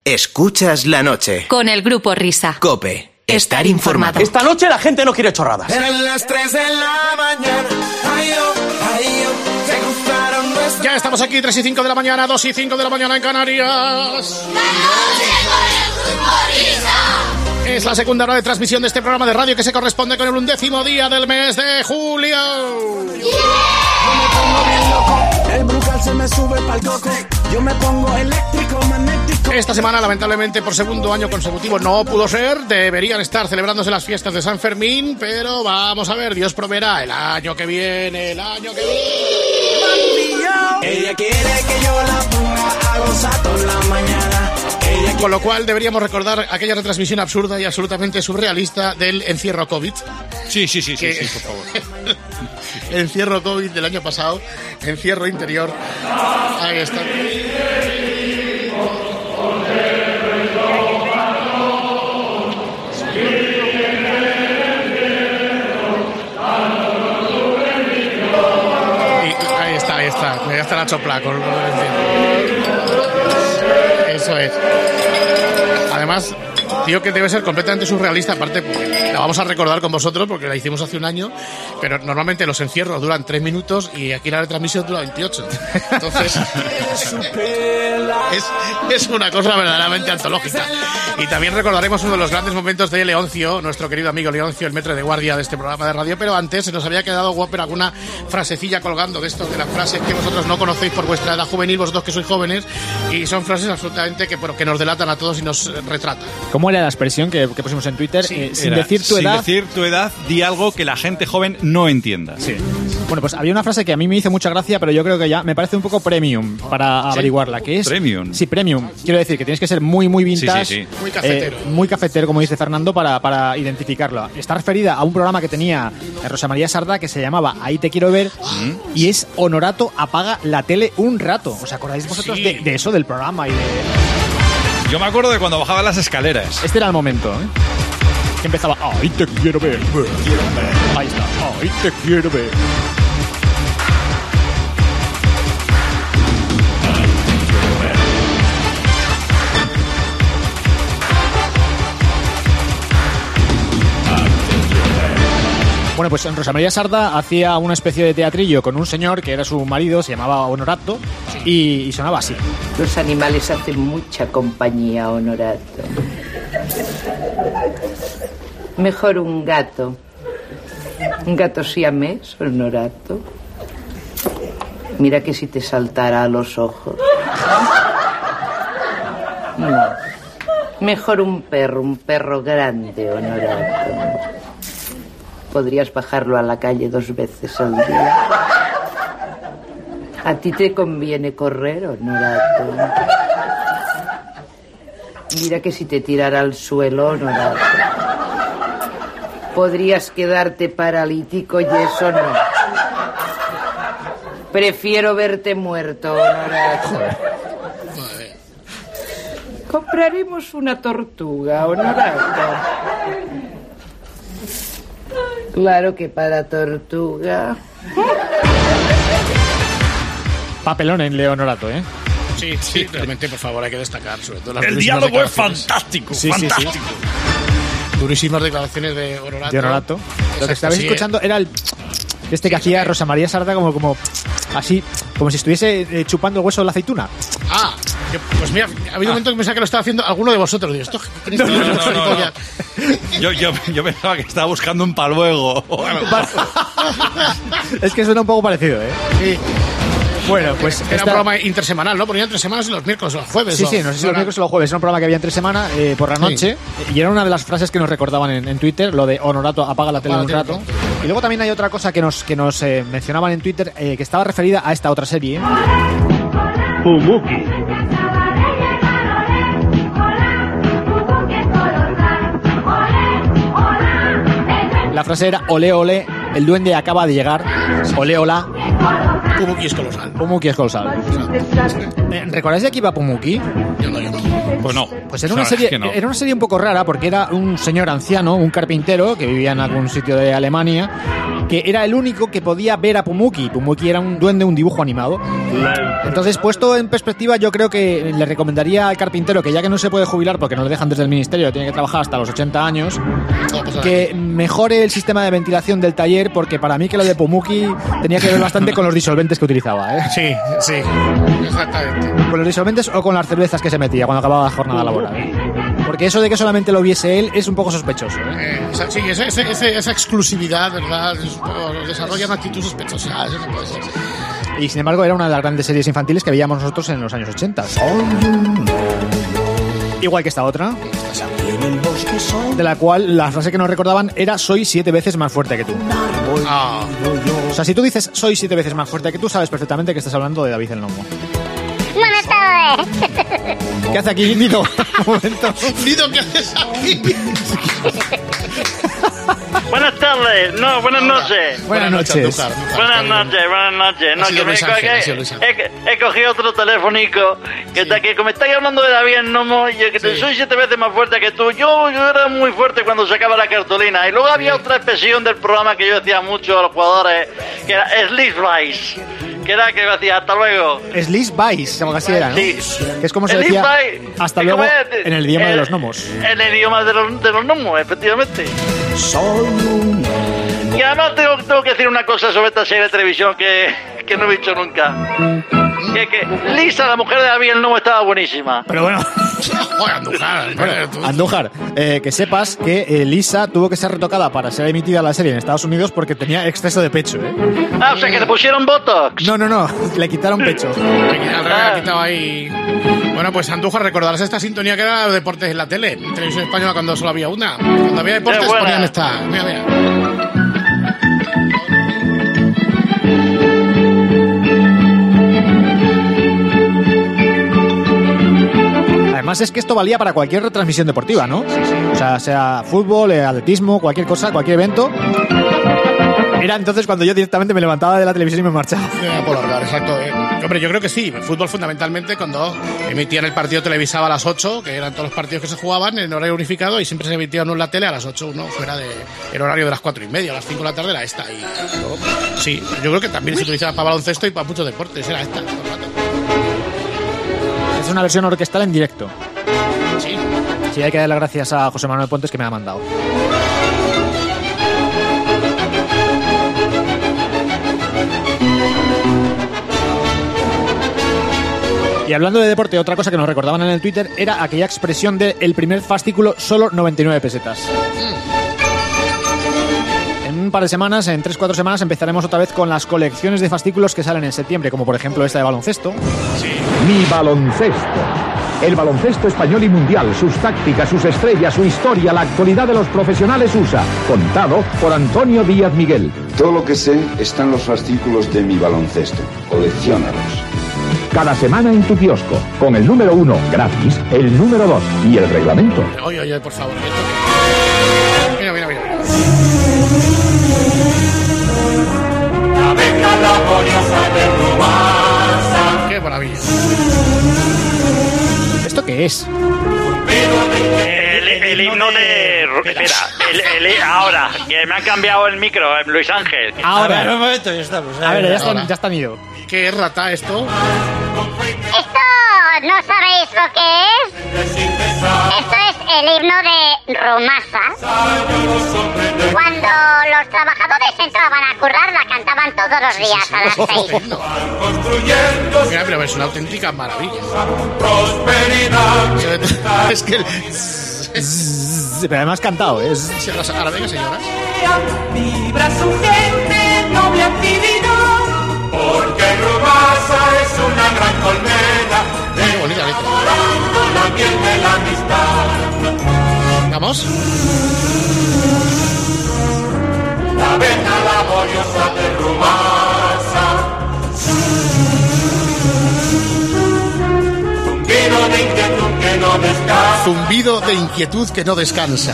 Escuchas la noche. Con el Grupo Risa. COPE. Estar informado. Esta noche la gente no quiere chorradas. Eran las 3 de la mañana. Se cruzaron nuestras... Ya estamos aquí, 3 y 5 de la mañana, 2 y 5 de la mañana en Canarias. ¡La noche con el Grupo Risa! Es la segunda hora de transmisión de este programa de radio que se corresponde con el 11º día del mes de julio. Yo me pongo bien loco, el Brugal se me sube pa'l coco. Yo me pongo eléctrico, magnético. Esta semana, lamentablemente, por segundo año consecutivo no pudo ser. Deberían estar celebrándose las fiestas de San Fermín, pero vamos a ver, Dios proveerá el año que viene, Ella quiere que yo la ponga a gozar toda la mañana. Con lo cual deberíamos recordar aquella retransmisión absurda y absolutamente surrealista del encierro COVID. Sí, por favor. Encierro COVID del año pasado, encierro interior. Ahí está. Ahí está la chopla con eso es. Además, digo que debe ser completamente surrealista. Aparte, la vamos a recordar con vosotros porque la hicimos hace un año, pero normalmente los encierros duran 3 minutos y aquí la retransmisión dura 28. Entonces, es una cosa verdaderamente antológica. Y también recordaremos uno de los grandes momentos de Leoncio, nuestro querido amigo Leoncio, el maître de guardia de este programa de radio, pero antes se nos había quedado guapo alguna frasecilla colgando de esto, de las frases que vosotros no conocéis por vuestra edad juvenil, vosotros que sois jóvenes, y son frases absolutamente que nos delatan a todos y nos retratan. ¿Cómo era la expresión que pusimos en Twitter? Sí, sin decir tu edad, di algo que la gente joven no entienda. Sí. Bueno, pues había una frase que a mí me hizo mucha gracia, pero yo creo que ya me parece un poco premium para averiguarla, que es... ¿Premium? Sí, premium. Quiero decir que tienes que ser muy vintage. Sí. Muy cafetero. Muy cafetero, como dice Fernando, para identificarlo. Está referida a un programa que tenía Rosa María Sardá que se llamaba Ahí te quiero ver, y es Honorato apaga la tele un rato. ¿Os acordáis vosotros de eso, del programa y de...? Yo me acuerdo de cuando bajaba las escaleras. Este era el momento, que empezaba, ahí te quiero ver. Ahí está, ahí te quiero ver. Bueno, pues en Rosa María Sardá hacía una especie de teatrillo con un señor que era su marido, se llamaba Honorato, y sonaba así. Los animales hacen mucha compañía, Honorato. Mejor un gato. Un gato siamés, Honorato. Mira que si te saltara a los ojos. No. Mejor un perro grande, Honorato. Podrías bajarlo a la calle 2 veces al día. A ti te conviene correr, Honorato. Mira que si te tirara al suelo, Honorato, podrías quedarte paralítico y eso no. Prefiero verte muerto, Honorato. Compraremos una tortuga, Honorato. Claro que para tortuga. Papelón en Leonorato, ¿eh? Sí, realmente, por favor, hay que destacar sobre todo las El diálogo es fantástico, fantástico. Sí. Durísimas declaraciones de Honorato. Lo que estabais escuchando era el... que hacía Rosa María Sardá como así, como si estuviese chupando el hueso de la aceituna. Ah, pues mira, ha habido un momento que pensaba que lo estaba haciendo alguno de vosotros. Digo, ¿esto qué no. Yo pensaba que estaba buscando un paluego. Es que suena un poco parecido, ¿eh? Sí. Bueno, pues era un programa intersemanal, ¿no? Ponían 3 semanas los miércoles o los jueves. Sí, no sé si los miércoles o los jueves. Era un programa que había entre semana por la noche. Sí. Y era una de las frases que nos recordaban en Twitter, lo de Honorato apaga la tele un rato. Y luego también hay otra cosa que nos mencionaban en Twitter, que estaba referida a esta otra serie. Pumuki. La frase era olé, olé, el duende acaba de llegar. Olé, olá. Pumuki es colosal. Pumuki es colosal. ¿Recordáis de qué iba Pumuki? Yo no. Pues no. Pues era una serie un poco rara porque era un señor anciano, un carpintero que vivía en algún sitio de Alemania, que era el único que podía ver a Pumuki. Pumuki era un duende, un dibujo animado. Entonces, puesto en perspectiva, yo creo que le recomendaría al carpintero que ya que no se puede jubilar porque no le dejan desde el ministerio, tiene que trabajar hasta los 80 años, que mejore el sistema de ventilación del taller, porque para mí que lo de Pumuki tenía que ver bastante con los disolventes que utilizaba, ¿eh? Sí, exactamente. Con los disolventes o con las cervezas que se metía cuando acababa la jornada laboral, ¿eh? Porque eso de que solamente lo viese él es un poco sospechoso, ¿eh? Sí, esa exclusividad, ¿verdad? Desarrolla una actitud sospechosa. Eso no puede ser. Y sin embargo era una de las grandes series infantiles que veíamos nosotros en los años 80. Igual que esta otra, de la cual la frase que nos recordaban era "soy 7 veces más fuerte que tú". O sea, si tú dices "soy 7 veces más fuerte que tú", sabes perfectamente que estás hablando de David el Nomo. Buenas tardes. ¿Qué hace aquí, Nido? Un momento. Nido, ¿qué haces aquí? Buenas tardes, no, buenas noches. Buenas noches. Buenas noches. No, que he cogido otro telefónico que está aquí. Como estáis hablando de David el Nomo, yo que soy 7 veces más fuerte que tú. Yo era muy fuerte cuando sacaba la cartulina. Y luego había otra expresión del programa que yo decía mucho a los jugadores, que era Slice Rice. Que era que decía hasta luego. Slice Vice, algo así era, ¿no? Sí. Que es como se decía hasta luego en el idioma de los gnomos. En el idioma de los gnomos, efectivamente. Y además tengo que decir una cosa sobre esta serie de televisión que no he visto nunca. Que Lisa, la mujer de David el Nomo, estaba buenísima. Pero bueno, Andújar, que sepas que Lisa tuvo que ser retocada para ser emitida la serie en Estados Unidos porque tenía exceso de pecho, ¿eh? Ah, o sea, que le pusieron botox. No, le quitaron pecho. Le quitaba ahí. Bueno, pues Andújar, recordarás esta sintonía que era de deportes en la tele, en televisión española, cuando solo había una. Cuando había deportes ponían esta. Mira. Además es que esto valía para cualquier retransmisión deportiva, ¿no? O sea fútbol, atletismo, cualquier cosa, cualquier evento. Era entonces cuando yo directamente me levantaba de la televisión y me marchaba. Por largar, exacto. Hombre, yo creo que sí. Fútbol fundamentalmente cuando emitían el partido televisado a las 8, que eran todos los partidos que se jugaban en horario unificado, y siempre se emitía uno en la tele a las 8, uno fuera del horario de las 4:30, a las 5 de la tarde era esta. Y sí, yo creo que también se utilizaba para baloncesto y para muchos deportes, era esta. Es una versión orquestal en directo. Sí. Sí, hay que dar las gracias a José Manuel Pontes que me ha mandado. Y hablando de deporte, otra cosa que nos recordaban en el Twitter era aquella expresión de el primer fascículo solo 99 pesetas. En un par de semanas, en 3-4 semanas, empezaremos otra vez con las colecciones de fascículos que salen en septiembre, como por ejemplo esta de baloncesto. Sí. Mi baloncesto. El baloncesto español y mundial, sus tácticas, sus estrellas, su historia, la actualidad de los profesionales USA. Contado por Antonio Díaz Miguel. Todo lo que sé está en los fascículos de Mi baloncesto. Colecciónalos. Cada semana en tu kiosco, con el número 1 gratis, el número 2 y el reglamento. Oye, por favor. Mira. La abeja laboriosa de Rumasa. Qué maravilla. ¿Esto qué es? El himno de... Espera, ahora, que me ha cambiado el micro, Luis Ángel. Ahora. A ver, un momento, ya estamos. A ver, ya están ido. ¿Qué es rata esto? Esto no sabéis lo que es. Esto es el himno de Rumasa. Cuando los trabajadores entraban a currar, la cantaban todos los días a las 6. Mira, pero es una auténtica maravilla. Es que... Pero además cantado, ¿eh? Ahora venga, señoras. Vibra su gente, noble actividad. Porque Rumasa es una gran colmena. Qué bonita letra. Decorando la piel de la amistad. ¿Vamos? La abeja laboriosa de Rumasa. Zumbido de inquietud que no descansa. Zumbido de inquietud que no descansa.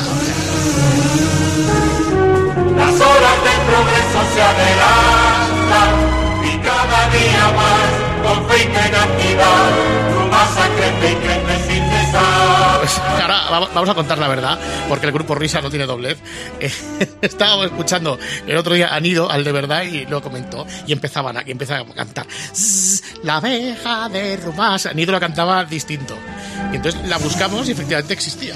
Las horas del progreso se adelantan y cada Cada día más, con fe y tenacidad, Rumasa crece y crece sin cesar. Pues ahora vamos a contar la verdad, porque el grupo Risa no tiene doblez. Estábamos escuchando el otro día a Nido, al de verdad, y lo comentó, y empezaba a cantar la abeja de Rumasa. Nido lo cantaba distinto. Y entonces la buscamos y efectivamente existía.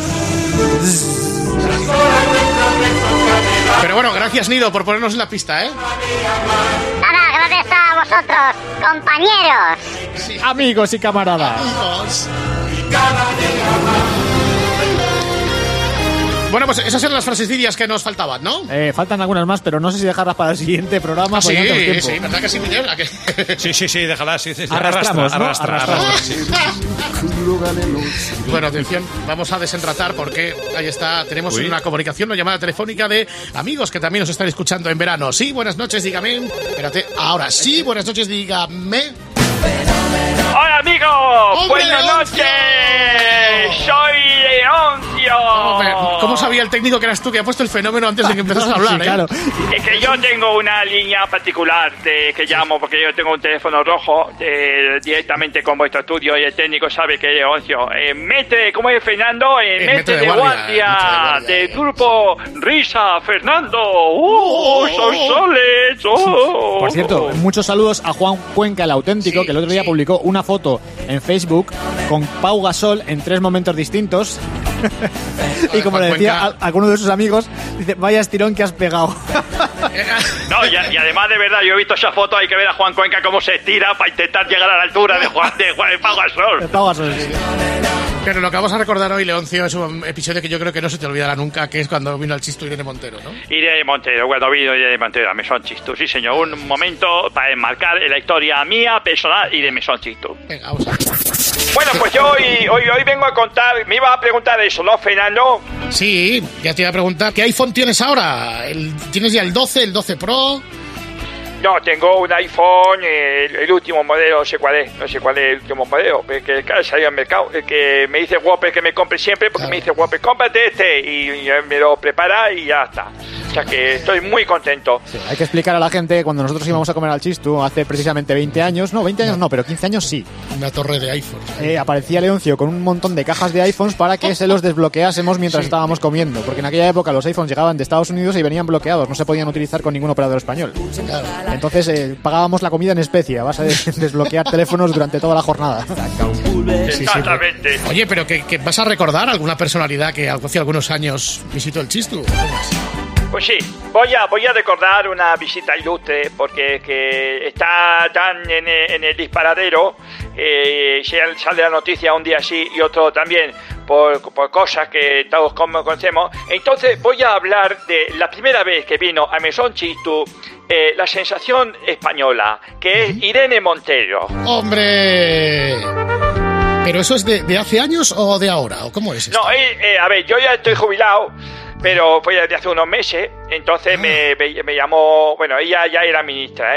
Pero bueno, gracias Nido por ponernos en la pista, ¿eh? Nada, gracias a vosotros, compañeros. Sí. Amigos y camaradas. Amigos. Bueno, pues esas eran las frasecillas que nos faltaban, ¿no? Faltan algunas más, pero no sé si dejarlas para el siguiente programa. Sí, tiempo. sí, ¿verdad que sí, Miguel? Sí, déjalas. Sí, Arrastramos. Sí. Bueno, atención, vamos a desenratar porque ahí está, tenemos una comunicación, una llamada telefónica de amigos que también nos están escuchando en verano. Sí, buenas noches, dígame. Espérate, ahora sí, buenas noches, dígame. ¡Hola, amigos! ¡Hombre, ¡Buenas noches! ¡Soy Leoncio! ¿Cómo sabía el técnico que eras tú que ha puesto el fenómeno antes de que empezaras a hablar, sí, claro. Es que yo tengo una línea particular que llamo, porque yo tengo un teléfono rojo directamente con vuestro estudio y el técnico sabe que es Leoncio. ¿Cómo es Fernando? Mete de guardia del grupo Risa, Fernando. ¡Sonsoles! Por cierto, muchos saludos a Juan Cuenca, el auténtico, que el otro día publicó una foto en Facebook con Pau Gasol en 3 momentos distintos. Y como le decía a alguno de sus amigos, dice, vaya estirón que has pegado. No, y además de verdad, yo he visto esa foto, hay que ver a Juan Cuenca cómo se estira para intentar llegar a la altura de Pau Gasol. De Pau Gasol, sí. Pero lo que vamos a recordar hoy, Leoncio, es un episodio que yo creo que no se te olvidará nunca, que es cuando vino al Chisto Irene Montero, ¿no? Irene Montero, cuando vino Irene Montero a Mesón Chisto, sí señor, un momento para enmarcar en la historia mía, personal y de Mesón Chisto. Venga, vamos a ver. Bueno, pues yo hoy vengo a contar, me iba a preguntar eso, ¿no, Fernando? Sí, ya te iba a preguntar, ¿qué iPhone tienes ahora? ¿Tienes ya el 12, el 12 Pro? No, tengo un iPhone, el último modelo, no sé cuál es el último modelo, que salió al mercado, el que me dice Whopper que me compre siempre, porque me dice Whopper, cómprate este, y me lo prepara y ya está. O sea que estoy muy contento. Sí, hay que explicar a la gente, cuando nosotros íbamos a comer al Chistu hace precisamente 20 años, no, 20 años no, pero 15 años sí. Una torre de iPhones. Aparecía Leoncio con un montón de cajas de iPhones para que se los desbloqueásemos mientras estábamos comiendo, porque en aquella época los iPhones llegaban de Estados Unidos y venían bloqueados, no se podían utilizar con ningún operador español. Claro. Entonces pagábamos la comida en especie a base de desbloquear teléfonos durante toda la jornada. Exactamente. Oye, pero ¿que vas a recordar alguna personalidad que hace algunos años visitó el Chistu? Pues sí, voy a recordar una visita ilustre porque que está tan en el disparadero, sale la noticia un día sí y otro también por cosas que todos conocemos. Entonces voy a hablar de la primera vez que vino a Mesón Chistu la sensación española, que es Irene Montero. ¡Hombre! ¿Pero eso es de hace años o de ahora? ¿O cómo es esto? No, a ver, yo ya estoy jubilado, pero fue desde hace unos meses. Entonces me llamó, bueno, ella ya era ministra,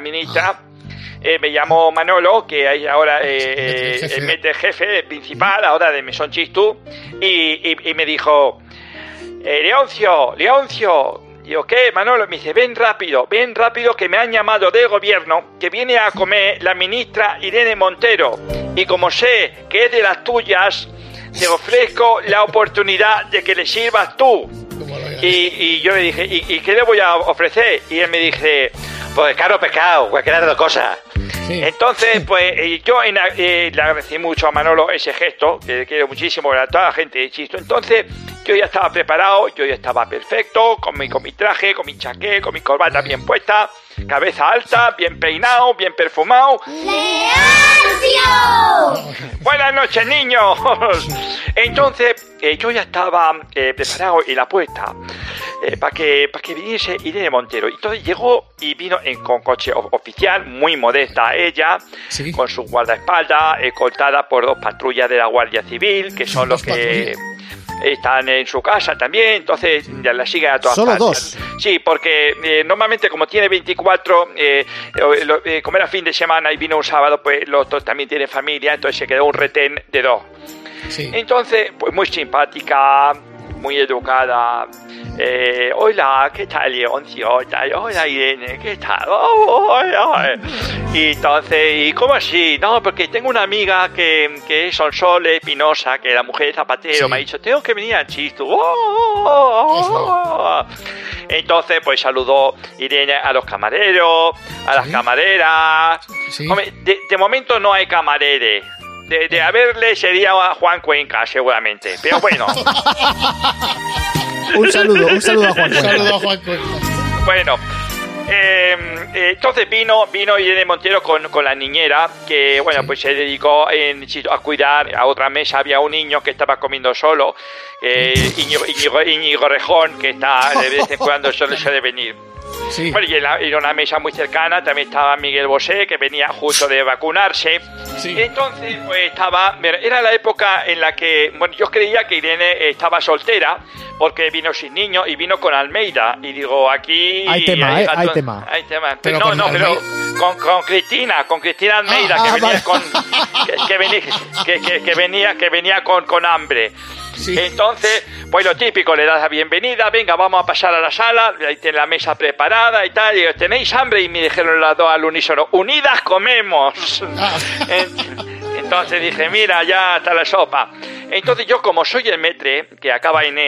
me llamó Manolo, que es ahora el jefe principal ahora de Mesón Chistu, y me dijo, Leoncio. Digo, ¿qué, Manolo? Me dice, ven rápido, que me han llamado del gobierno, que viene a comer la ministra Irene Montero. Y como sé que es de las tuyas, te ofrezco la oportunidad de que le sirvas tú. Y yo le dije, ¿y qué le voy a ofrecer? Y él me dice, pues caro pescado, cualquiera de las cosas. Sí. Entonces, pues yo le agradecí mucho a Manolo ese gesto, que le quiero muchísimo a toda la gente de Chisto. Entonces, yo ya estaba preparado, yo ya estaba perfecto, con mi traje, con mi chaqué, con mi corbata bien puesta, cabeza alta, bien peinado, bien perfumado. ¡Leoncio! Buenas noches, niños. Entonces, yo ya estaba preparado en la puerta para que viniese Irene Montero. Entonces llegó y vino con coche oficial, muy modesta ella, ¿sí? Con su guardaespaldas, escoltada por 2 patrullas de la Guardia Civil, que son los que están en su casa también, entonces ya la siguen a todas partes. ¿Solo 2? Sí, porque normalmente como tiene 24, como era fin de semana y vino un sábado, pues los otros también tienen familia, entonces se quedó un retén de 2. Sí. Entonces, pues muy simpática, muy educada, Hola, ¿qué tal, Leoncio? Hola, Irene, ¿qué tal? Hola. Y entonces, ¿y cómo así? No, porque tengo una amiga que es Sonsoles Espinosa, que la mujer de Zapatero, me ha dicho, tengo que venir a Chistu. Entonces, pues saludó Irene a los camareros, a las camareras. Hombre, de momento no hay camareres. De haberle sería a Juan Cuenca, seguramente. Pero bueno. Un saludo a Juan Cuenca. Un saludo a Juan Cuenca. Bueno, entonces vino Irene Montero con la niñera, que bueno, pues se dedicó a cuidar. A otra mesa había un niño que estaba comiendo solo, Íñigo Rejón, que está de vez en cuando suele venir. Sí. Bueno, y en una mesa muy cercana también estaba Miguel Bosé, que venía justo de vacunarse. Sí. Entonces, pues era la época en la que, bueno, yo creía que Irene estaba soltera, porque vino sin niño y vino con Almeida. Y digo, aquí... Hay tema. Hay tema. Pero pero con Cristina Almeida, que venía con hambre. Sí. Entonces, pues lo típico, le das la bienvenida, venga, vamos a pasar a la sala, ahí tiene la mesa preparada y tal, y digo, ¿tenéis hambre? Y me dijeron las dos al unísono, unidas comemos. Entonces dije, mira, ya está la sopa. Entonces yo, como soy el metre, que acaba en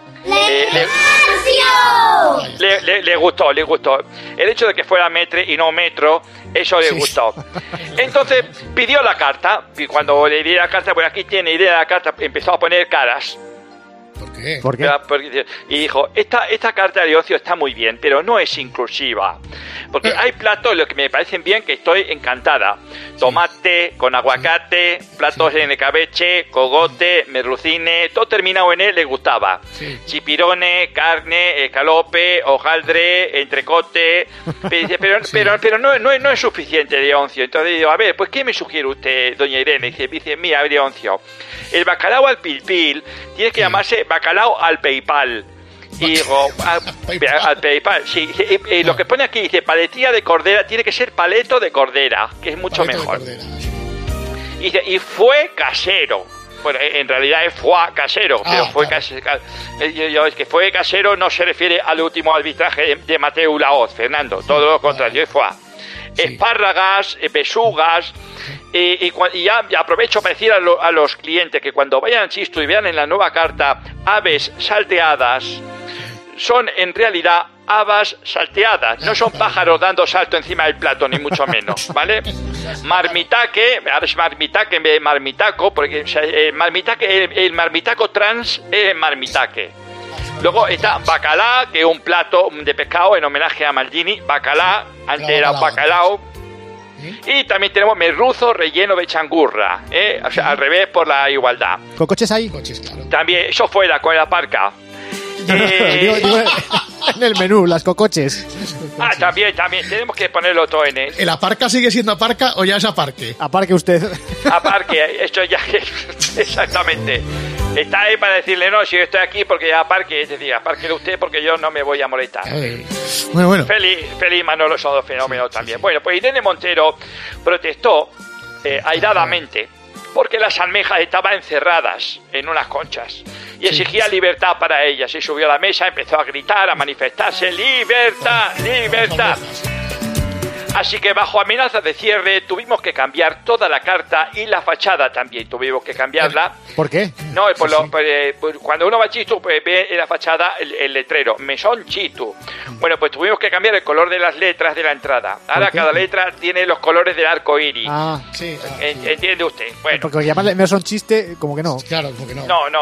le gustó. El hecho de que fuera metre y no metro, eso le gustó. Entonces pidió la carta, y cuando le di la carta, pues aquí tiene idea de la carta, empezó a poner caras. ¿Por qué? Y dijo, esta carta de ocio está muy bien, pero no es inclusiva. Porque hay platos, los que me parecen bien, que estoy encantada. Tomate con aguacate, platos en escabeche, cogote, merlucine, todo terminado en le gustaba. Sí. Chipirone, carne, escalope, hojaldre, entrecote. Pero no es suficiente, Leoncio. Entonces digo, a ver, pues ¿qué me sugiere usted, doña Irene? Dice, mira, Leoncio, el bacalao al pil tiene que llamarse bacalao al PayPal. Y digo, al PayPal, sí. Lo que pone aquí dice paletilla de cordera, tiene que ser paleto de cordera, que es mucho mejor. Y fue casero. Bueno, en realidad es foie casero, pero fue casero. Es que fue casero no se refiere al último arbitraje de Mateu Laoz, Fernando. Todo lo contrario, es foie. Espárragas, pechugas. Y ya aprovecho para decir a los clientes que cuando vayan a Chistu y vean en la nueva carta aves salteadas, son en realidad habas salteadas, no son pájaros dando salto encima del plato, ni mucho menos, ¿vale? Marmitaque, ahora es marmitaque en vez de marmitaco, porque el marmitaco trans es marmitaque. Luego está bacalá, que es un plato de pescado en homenaje a Maldini, bacalá, antes era bacalao. Y también tenemos merluzo relleno de changurra, o sea, al revés por la igualdad. ¿Con coches ahí? Claro. También, eso fuera, con la parca. Digo, en el menú, las cocoches. También, tenemos que ponerlo todo en él. ¿El aparca sigue siendo aparca o ya es aparque? Aparque usted. Aparque, esto ya exactamente. Está ahí para decirle, no, si yo estoy aquí porque ya aparque, es decir, aparque usted porque yo no me voy a molestar. Bueno. Feliz Manolo son dos fenómenos también. Bueno, pues Irene Montero protestó airadamente porque las almejas estaban encerradas en unas conchas y exigía libertad para ellas. Y subió a la mesa, empezó a gritar, a manifestarse, ¡libertad, libertad! Así que bajo amenaza de cierre tuvimos que cambiar toda la carta y la fachada también tuvimos que cambiarla. ¿Por qué? No, cuando uno va a Chistu, pues ve en la fachada el letrero, Mesón Chistu. Bueno, pues tuvimos que cambiar el color de las letras de la entrada. Ahora cada letra tiene los colores del arco iris. Sí. ¿Entiende usted? Bueno. Porque llamarle Mesón Chiste, como que no. Claro, como que no. No.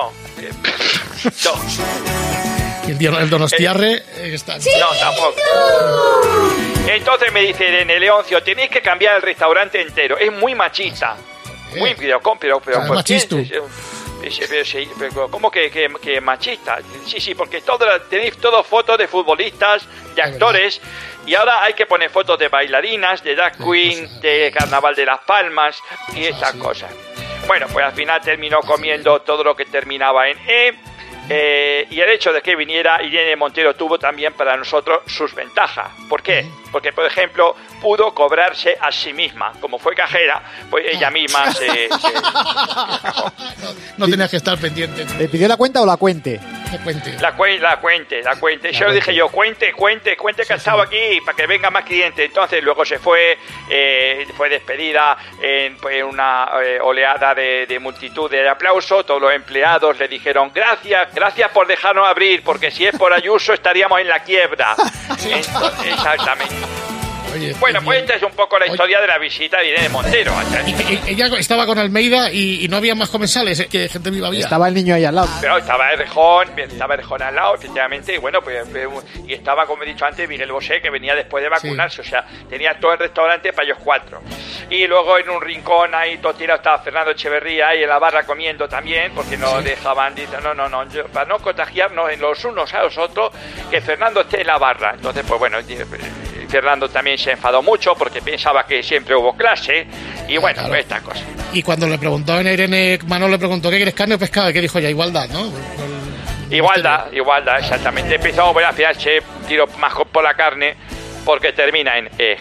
El Donostiarre está... No, tampoco. Entonces me dice Irene, Leoncio, tenéis que cambiar el restaurante entero. Es muy machista. Muy, pero machisto. Pero ¿cómo que machista? Sí, porque tenéis todas fotos de futbolistas, de actores, y ahora hay que poner fotos de bailarinas, de drag queen, de Carnaval de las Palmas y estas cosas. Bueno, pues al final terminó comiendo todo lo que terminaba en E. Y el hecho de que viniera Irene Montero tuvo también para nosotros sus ventajas. ¿Por qué? Porque, por ejemplo, pudo cobrarse a sí misma. Como fue cajera, pues ella misma se... No tenías que estar pendiente. ¿Le pidió la cuenta o la cuente? La cuente. Yo dije yo, cuente que ha estado aquí para que venga más clientes. Entonces luego se fue despedida en una oleada de multitud de aplauso. Todos los empleados le dijeron gracias por dejarnos abrir, porque si es por Ayuso estaríamos en la quiebra. Entonces, exactamente. Oye, bueno, pues esta es un poco la historia de la visita de Irene Montero. Ella estaba con Almeida y no había más comensales, que gente viva había. Estaba el niño ahí al lado. Pero estaba Errejón al lado, efectivamente, y bueno, pues y estaba, como he dicho antes, Miguel Bosé, que venía después de vacunarse, o sea, tenía todo el restaurante para ellos 4. Y luego en un rincón ahí todo tirado estaba Fernando Echeverría ahí en la barra comiendo también, porque no dejaban, dicen, no, para no contagiarnos en los unos a los otros, que Fernando esté en la barra. Entonces, pues bueno, Fernando también se enfadó mucho porque pensaba que siempre hubo clase y bueno, claro. Pues estas cosas. Y cuando le preguntó a Irene, Manolo le preguntó ¿qué quieres, carne o pescado? ¿Y qué dijo ella? Igualdad, ¿no? Igualdad, exactamente. Empezó, bueno, al final se tiró más por la carne porque termina en E.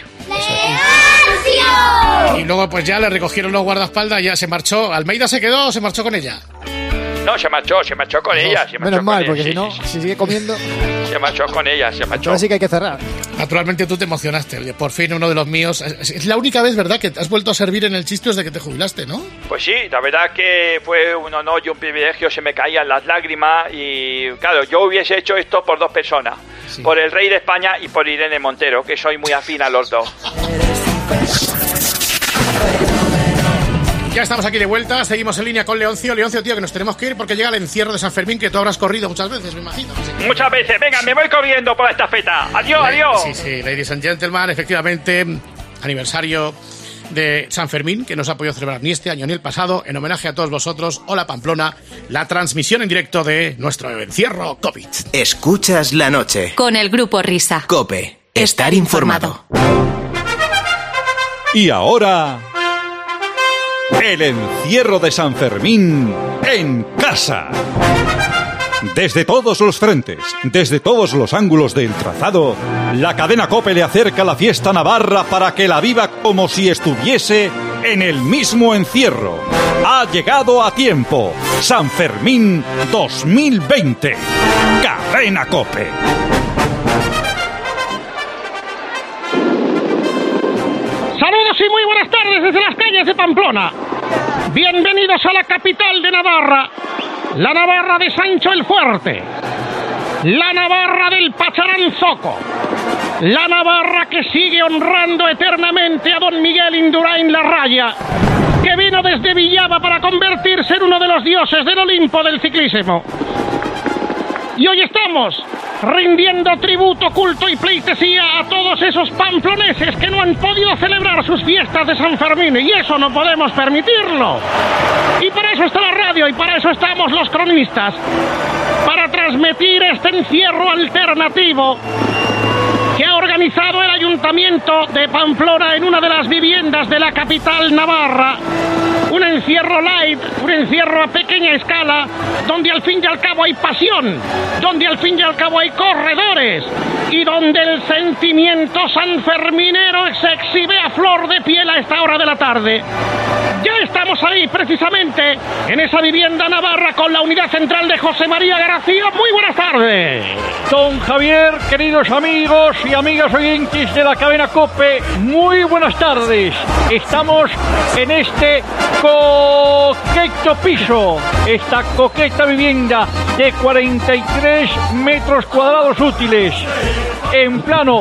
Y luego pues ya le recogieron los guardaespaldas, ya se marchó. ¿Almeida se quedó o se marchó con ella? No, se marchó con ella. Menos mal, porque si no, si sigue comiendo... Se marchó con ella. Ahora sí que hay que cerrar. Naturalmente tú te emocionaste. Por fin uno de los míos. Es la única vez, ¿verdad?, que has vuelto a servir en el Chistos desde que te jubilaste, ¿no? Pues sí, la verdad que fue un honor y un privilegio. Se me caían las lágrimas y, claro, yo hubiese hecho esto por 2 personas. Sí. Por el rey de España y por Irene Montero, que soy muy afín a los dos. Ya estamos aquí de vuelta, seguimos en línea con Leoncio. Leoncio, tío, que nos tenemos que ir porque llega el encierro de San Fermín, que tú habrás corrido muchas veces, me imagino. Muchas veces, venga, me voy corriendo por la estafeta. Adiós. Sí, ladies and gentlemen, efectivamente, aniversario de San Fermín, que nos ha podido celebrar ni este año ni el pasado, en homenaje a todos vosotros. Hola Pamplona, la transmisión en directo de nuestro encierro COVID. Escuchas la noche. Con el Grupo Risa. COPE. Estar informado. Y ahora... el encierro de San Fermín en casa. Desde todos los frentes, desde todos los ángulos del trazado, la cadena COPE le acerca la fiesta navarra para que la viva como si estuviese en el mismo encierro. Ha llegado a tiempo. San Fermín 2020. Cadena COPE. Saludos y muy buenas tardes desde las calles de Pamplona. Bienvenidos a la capital de Navarra, la Navarra de Sancho el Fuerte, la Navarra del Pacharanzoco, la Navarra que sigue honrando eternamente a don Miguel Indurain la Raya, que vino desde Villava para convertirse en uno de los dioses del Olimpo del ciclismo. Y hoy estamos rindiendo tributo, culto y pleitesía a todos esos pamploneses que no han podido celebrar sus fiestas de San Fermín, y eso no podemos permitirlo. Y para eso está la radio y para eso estamos los cronistas, para transmitir este encierro alternativo que ha organizado el Ayuntamiento de Pamplona en una de las viviendas de la capital navarra. Un encierro light, un encierro a pequeña escala, donde al fin y al cabo hay pasión, donde al fin y al cabo hay corredores y donde el sentimiento sanferminero se exhibe a flor de piel a esta hora de la tarde. Ya estamos ahí precisamente en esa vivienda navarra con la unidad central de José María García. Muy buenas tardes. Don Javier, queridos amigos y amigas oyentes de la cadena COPE, muy buenas tardes. Estamos en este coqueto piso, esta coqueta vivienda de 43 metros cuadrados útiles, en plano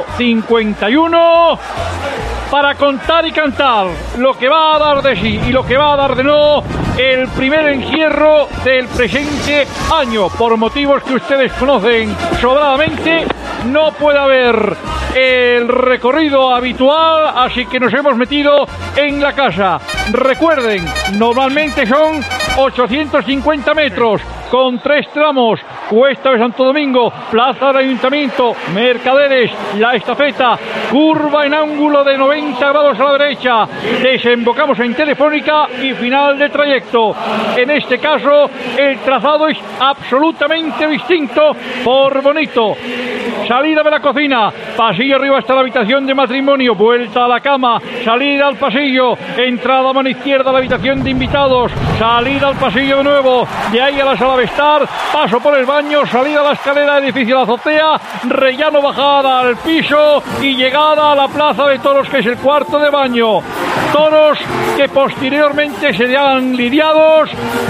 51, para contar y cantar lo que va a dar de sí y lo que va a dar de no el primer encierro del presente año. Por motivos que ustedes conocen sobradamente, no puede haber el recorrido habitual, así que nos hemos metido en la casa. Recuerden, normalmente son 850 metros, con 3 tramos: Cuesta de Santo Domingo, Plaza del Ayuntamiento, Mercaderes, La Estafeta, curva en ángulo de 90 grados a la derecha, desembocamos en Telefónica y final de trayecto. En este caso, el trazado es absolutamente distinto por bonito. Salida de la cocina, pasillo arriba hasta la habitación de matrimonio, vuelta a la cama, salida al pasillo, entrada mano izquierda a la habitación de invitados, salida al pasillo nuevo, de ahí a la sala de estar, paso por el baño, salida a la escalera del edificio de la azotea, rellano, bajada al piso y llegada a la plaza de toros, que es el cuarto de baño. Toros que posteriormente serían lidiados.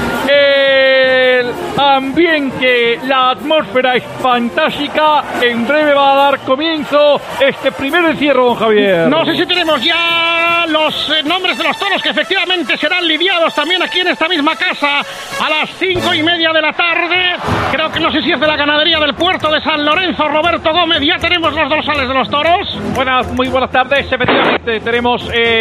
El ambiente, la atmósfera es fantástica. En breve va a dar comienzo este primer encierro, don Javier. No sé si tenemos ya los nombres de los toros que efectivamente serán lidiados también aquí en esta misma casa a las 5:30 de la tarde. Creo que no sé si es de la ganadería del puerto de San Lorenzo, Roberto Gómez. Ya tenemos los dorsales de los toros. Muy buenas tardes. Efectivamente, tenemos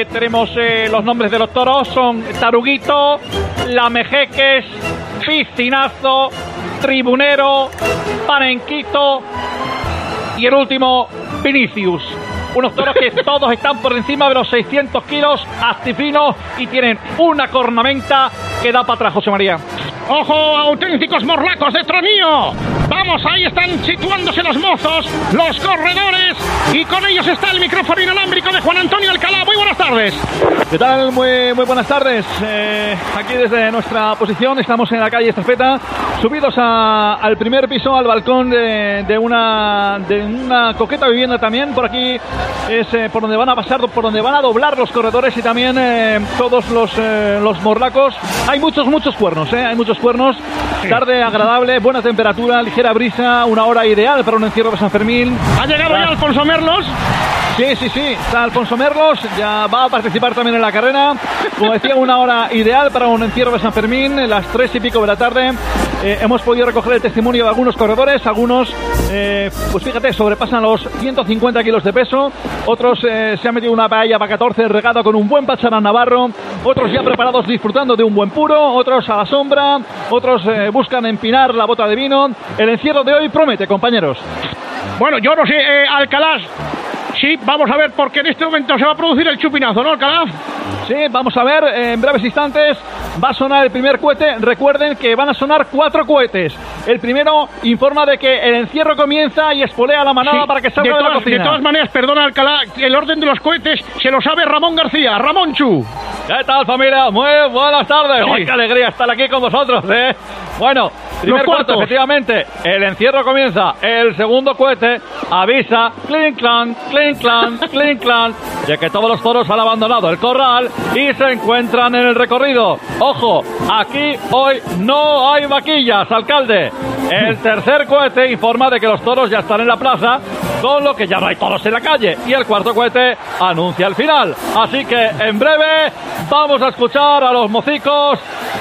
los nombres de los toros. Son Taruguito, Lamejeques, Piscinazo, Tribunero, Panenquito y el último, Vinicius. Unos toros que todos están por encima de los 600 kilos, actifinos, y tienen una cornamenta que da para atrás, José María. ¡Ojo, auténticos morlacos de Tronío! Vamos, ahí están situándose los mozos, los corredores, y con ellos está el micrófono inalámbrico de Juan Antonio Alcalá. Muy buenas tardes. ¿Qué tal? Muy buenas tardes. Aquí desde nuestra posición estamos en la calle Estafeta, subidos al primer piso, al balcón de una coqueta vivienda también. Por aquí es por donde van a pasar, por donde van a doblar los corredores y también todos los morlacos. Hay muchos cuernos, hay muchos cuernos. Sí. Tarde agradable, buena temperatura, ligera brisa, una hora ideal para un encierro de San Fermín. ¿Ha llegado ya Alfonso Merlos? Sí, está Alfonso Merlos, ya va a participar también en la carrera. Como decía, una hora ideal para un encierro de San Fermín, las 3:00 de la tarde. Hemos podido recoger el testimonio de algunos corredores, algunos, pues fíjate, sobrepasan los 150 kilos de peso, otros se han metido una paella para 14 regada con un buen pacharán navarro, otros ya preparados disfrutando de un buen puro, otros a la sombra, otros buscan empinar la bota de vino. El encierro de hoy promete, compañeros. Bueno, yo no sé, Alcalá. Sí, vamos a ver, porque en este momento se va a producir el chupinazo, ¿no, Alcalá? Sí, vamos a ver, en breves instantes va a sonar el primer cohete. Recuerden que van a sonar 4 cohetes. El primero informa de que el encierro comienza y espolea la manada para que salga de la cocina. De todas maneras, perdona, Alcalá, el orden de los cohetes se lo sabe Ramón García. Ramón Chu. ¿Qué tal, familia? Muy buenas tardes. Sí. ¡Ay, qué alegría estar aquí con vosotros, Bueno, primer cohete, efectivamente, el encierro comienza. El segundo cohete avisa, clink, clan, clink, clan, clink, clan, ya que todos los toros han abandonado el corral y se encuentran en el recorrido. Ojo, aquí hoy no hay vaquillas, alcalde. El tercer cohete informa de que los toros ya están en la plaza, con lo que ya no hay toros en la calle. Y el cuarto cohete anuncia el final. Así que en breve vamos a escuchar a los mocicos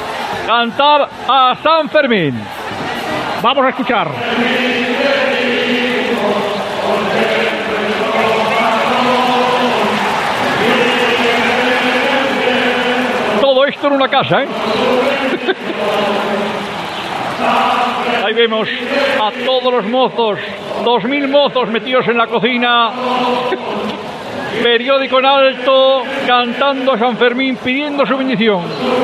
cantar a San Fermín. Vamos a escuchar. Todo esto en una casa, Ahí vemos a todos los mozos, 2000 mozos metidos en la cocina, periódico en alto, cantando a San Fermín, pidiendo su bendición.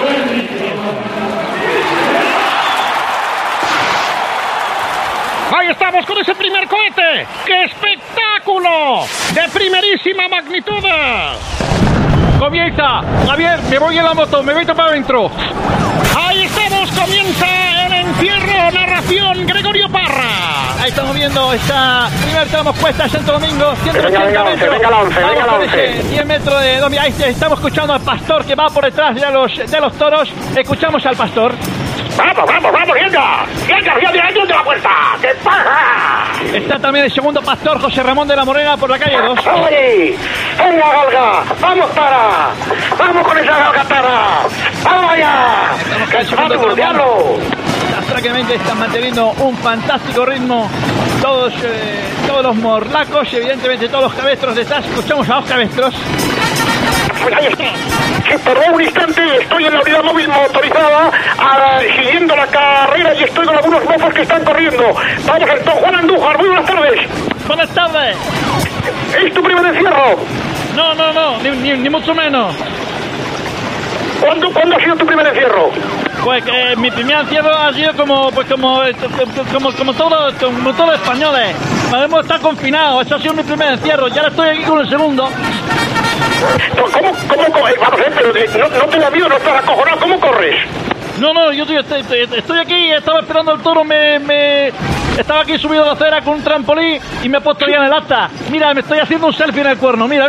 Ahí estamos con ese primer cohete. ¡Qué espectáculo! De primerísima magnitud. Comienza, Javier, me voy en la moto, me voy para adentro. Ahí estamos, comienza el encierro, narración Gregorio Parra. Ahí estamos viendo esta primer tramo puesta en Santo Domingo, 180 metros. Venga la 11. 10 metros de dominio. Ahí estamos escuchando al pastor que va por detrás de los toros. Escuchamos al pastor. ¡Vamos, venga! ¡Venga, de la puerta! ¿Qué pasa? Está también el segundo pastor, José Ramón de la Morena, por la calle 2. ¡Oye! ¡Venga, Galga! ¡Vamos con esa galgatara! ¡Vamos allá! Prácticamente están manteniendo un fantástico ritmo todos los morlacos y evidentemente todos los cabestros detrás. Escuchamos a los cabestros. Pues ahí está. Que por un instante estoy en la unidad móvil motorizada siguiendo la carrera y estoy con algunos mozos que están corriendo. Vamos al Juan Andújar, muy buenas tardes. Buenas tardes. ¿Es tu primer encierro? No, ni mucho menos. ¿Cuándo ha sido tu primer encierro? Pues mi primer encierro ha sido como todos los españoles. Hemos estado confinados, eso ha sido mi primer encierro, ya ahora estoy aquí con el segundo. ¿Cómo? Vamos a ver, pero no te da miedo, no estás acojonado, ¿cómo corres? No, yo estoy aquí, estaba esperando al toro, estaba aquí subido a la acera con un trampolín y me he puesto ya en el acta. Mira, me estoy haciendo un selfie en el cuerno, mira.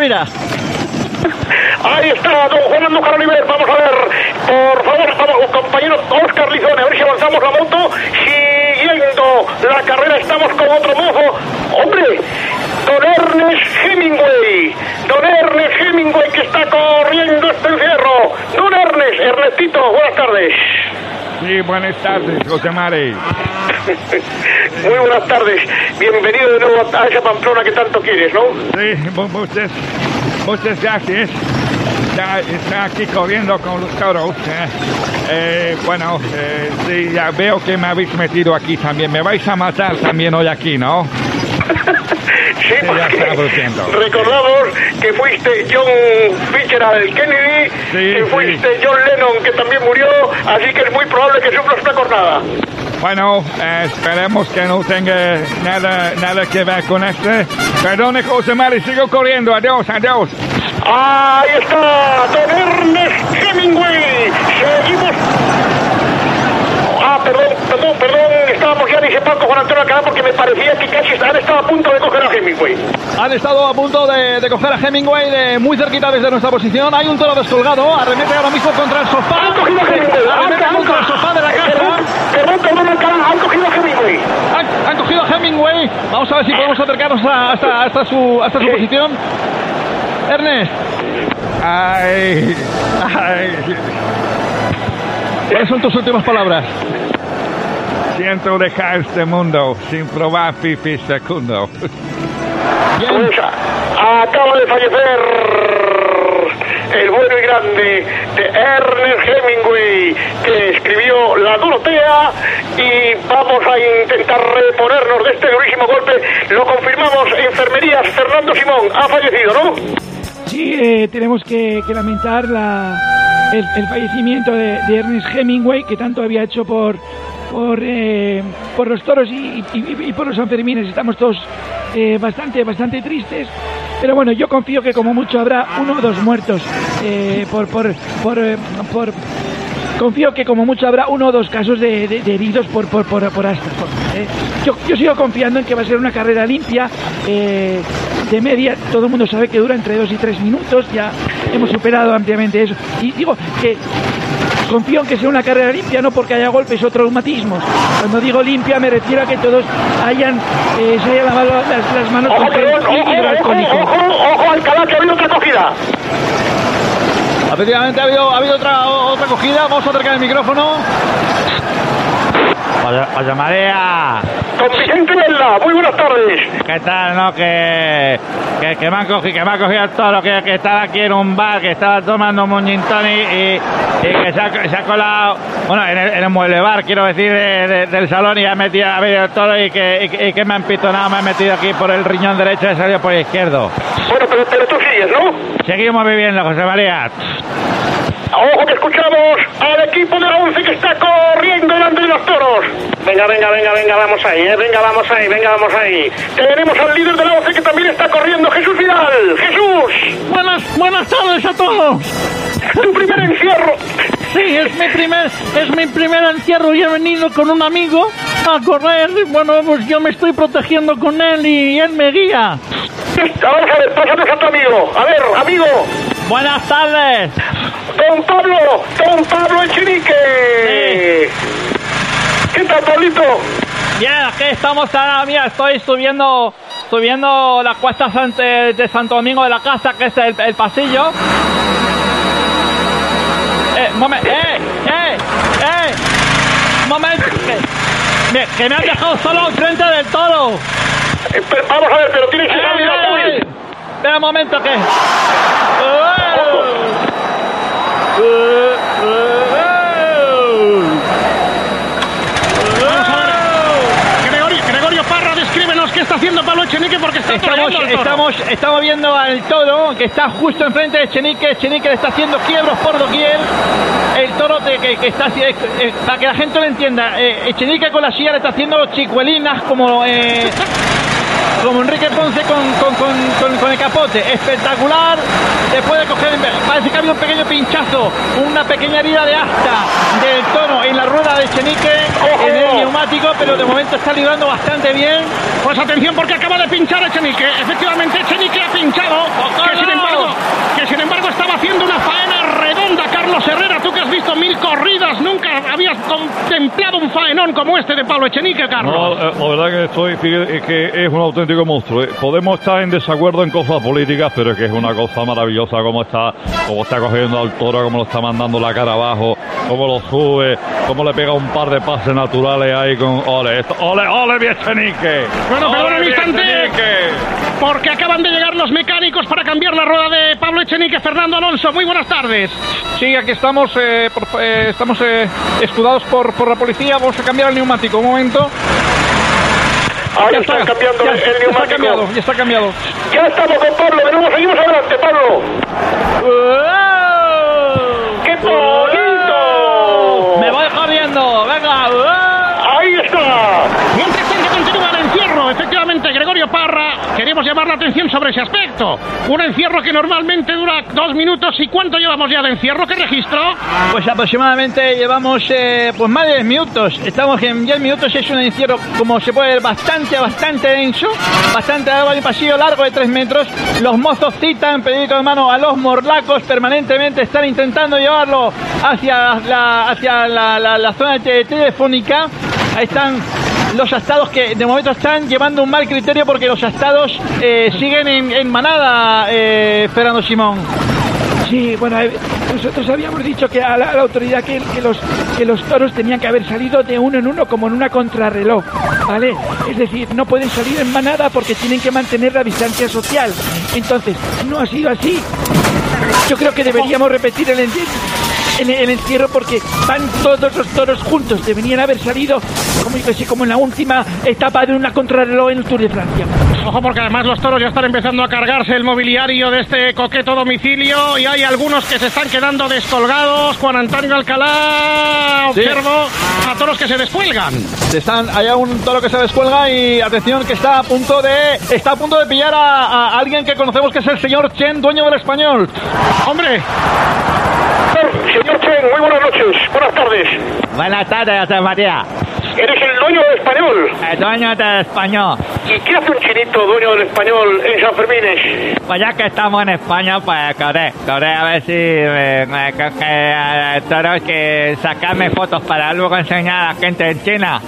Ahí está, don Juan Andújar Oliver, vamos a ver, por favor, vamos, compañero Óscar Lizone, a ver si avanzamos la moto, siguiendo la carrera, estamos con otro mozo, hombre, don Ernest Hemingway, que está corriendo este encierro, don Ernestito, buenas tardes. Sí, buenas tardes, José Mari. Muy buenas tardes, bienvenido de nuevo a esa Pamplona que tanto quieres, ¿no? Sí, muchas gracias. Ya está aquí corriendo con los toros. Sí, ya veo que me habéis metido aquí también. Me vais a matar también hoy aquí, ¿no? Sí, porque recordamos que fuiste John Fitzgerald Kennedy, que fuiste John Lennon, que también murió, así que es muy probable que sufras una cornada. Bueno, esperemos que no tenga nada que ver con este. Perdone, José Mari, sigo corriendo. Adiós. Ahí está, don Ernest Hemingway. Seguimos. Perdón, estábamos ya disipando Juan Antonio Alcalá porque me parecía que casi han estado a punto de coger a Hemingway. Han estado a punto de coger a Hemingway muy cerquita desde nuestra posición. Hay un toro descolgado, arremete ahora mismo contra el sofá. Han cogido a Hemingway. Arremete contra el sofá de la casa. Perdón, Alcalá, han cogido a Hemingway. Han cogido a Hemingway. Vamos a ver si podemos acercarnos hasta su posición. Ernest. Ay. ¿Cuáles son tus últimas palabras? Siento dejar este mundo sin probar pipi segundo. Pues acaba de fallecer el bueno y grande de Ernest Hemingway, que escribió La Dorotea, y vamos a intentar reponernos de este durísimo golpe. Lo confirmamos, enfermerías, Fernando Simón ha fallecido, ¿no? Sí, tenemos que lamentar el fallecimiento de Ernest Hemingway, que tanto había hecho por los toros y por los sanfermines. Estamos todos bastante tristes, pero bueno, yo confío que como mucho habrá 1 o 2 muertos confío que como mucho habrá 1 o 2 casos de heridos por astas. Yo sigo confiando en que va a ser una carrera limpia, de media. Todo el mundo sabe que dura entre 2 y 3 minutos, ya hemos superado ampliamente eso, y digo que confío en que sea una carrera limpia, no porque haya golpes o traumatismos. Cuando digo limpia me refiero a que todos se hayan lavado las manos con gel hidroalcohólico. ¡Ojo, Alcalá, que ha habido otra cogida! Efectivamente ha habido otra cogida. Vamos a acercar el micrófono. José María. Don Vicente Vela, muy buenas tardes. ¿Qué tal, no? Que me han cogido el toro, que estaba aquí en un bar, que estaba tomando un gin tonic y que se ha colado, bueno, en el mueble bar, quiero decir, del salón, y ha metido el toro y que me han pitonado, me he metido aquí por el riñón derecho y he salido por el izquierdo. Bueno, pero tú sigues, ¿no? Seguimos viviendo, José María. Ojo que escuchamos al equipo de la 11 que está corriendo delante de los toros. Venga, vamos ahí. Tenemos al líder de la 11 que también está corriendo, Jesús Vidal. ¡Jesús! Buenas tardes a todos. Tu primer encierro. Sí, es mi primer encierro y he venido con un amigo a correr. Bueno, pues yo me estoy protegiendo con él y él me guía. Vamos a ver, pásanos a tu amigo. A ver, amigo. Buenas tardes. Don Pablo Echenique. Sí. ¿Qué tal, Pablito? Bien, aquí estamos ahora, mira, estoy subiendo las cuestas de Santo Domingo de la Casa, que es el pasillo. Momento, que me han dejado solo al frente del toro. Vamos a ver, pero tienes que salir al móvil. Espera un momento, que... Gregorio Parra, descríbenos qué está haciendo Pablo Echenique, porque estamos viendo al toro que está justo enfrente de Echenique. Echenique le está haciendo quiebros por doquier. El toro que está para que la gente lo entienda, Echenique con la silla le está haciendo chicuelinas como como Enrique Ponce con el capote. Espectacular. Después de coger, parece que había un pequeño pinchazo, una pequeña herida de asta del toro en la rueda de Echenique, en el neumático, pero de momento está librando bastante bien. Pues atención, porque acaba de pinchar Echenique. Efectivamente, Echenique ha pinchado, que sin embargo estaba haciendo una faena redonda. Carlos Herrera, tú que has visto 1000 corridas, nunca habías contemplado un faenón como este de Pablo Echenique, Carlos. No, la verdad que es un auténtico monstruo. Podemos estar en desacuerdo en cosas políticas, pero es que es una cosa maravillosa cómo está cogiendo al toro, cómo lo está mandando la cara abajo, cómo lo sube, cómo le pega un par de pases naturales ahí con ole, mi Echenique. Bueno, pero un instante, porque acaban de llegar los mecánicos para cambiar la rueda de Pablo Echenique. Fernando Alonso, muy buenas tardes. Sí, aquí estamos, estamos escudados por la policía. Vamos a cambiar el neumático, un momento. Ahí están cambiando el neumático. Ya está cambiado. Ya estamos con Pablo, de nuevo seguimos adelante, Pablo. ¡Qué bonito! Me voy corriendo, venga. Ahí está. Mientras tanto continúa el encierro. Efectivamente, Gregorio Parra, queremos llamar la atención sobre ese aspecto. Un encierro que normalmente dura 2 minutos. ¿Y cuánto llevamos ya de encierro? ¿Qué registro? Pues aproximadamente llevamos pues más de 10 minutos. Estamos en 10 minutos. Es un encierro, como se puede ver, bastante denso, bastante largo, un pasillo largo de 3 metros. Los mozos citan, periódico de mano, a los morlacos permanentemente. Están intentando llevarlo hacia la zona telefónica. Ahí están los astados, que de momento están llevando un mal criterio porque los astados siguen en manada, Fernando Simón. Sí, bueno, nosotros habíamos dicho que a la autoridad que los toros tenían que haber salido de uno en uno, como en una contrarreloj, ¿vale? Es decir, no pueden salir en manada porque tienen que mantener la distancia social. Entonces, no ha sido así. Yo creo que deberíamos repetir el encierro porque van todos los toros juntos. Deberían haber salido, como en la última etapa de una contrarreloj en el Tour de Francia. Ojo, porque además los toros ya están empezando a cargarse el mobiliario de este coqueto domicilio y hay algunos que se están quedando descolgados. Juan Antonio Alcalá, observo a toros que se descuelgan. Hay un toro que se descuelga y atención que está a punto de pillar a alguien que conocemos, que es el señor Chen, dueño del Español. ¡Hombre! Señor Chen, muy buenas noches, buenas tardes. Buenas tardes, José María. ¿Eres el dueño del Español? El dueño del Español. ¿Y qué hace un chinito dueño del Español en San Fermín? Pues ya que estamos en España, pues corré a ver si me coge toros que sacarme fotos para luego enseñar a la gente en China.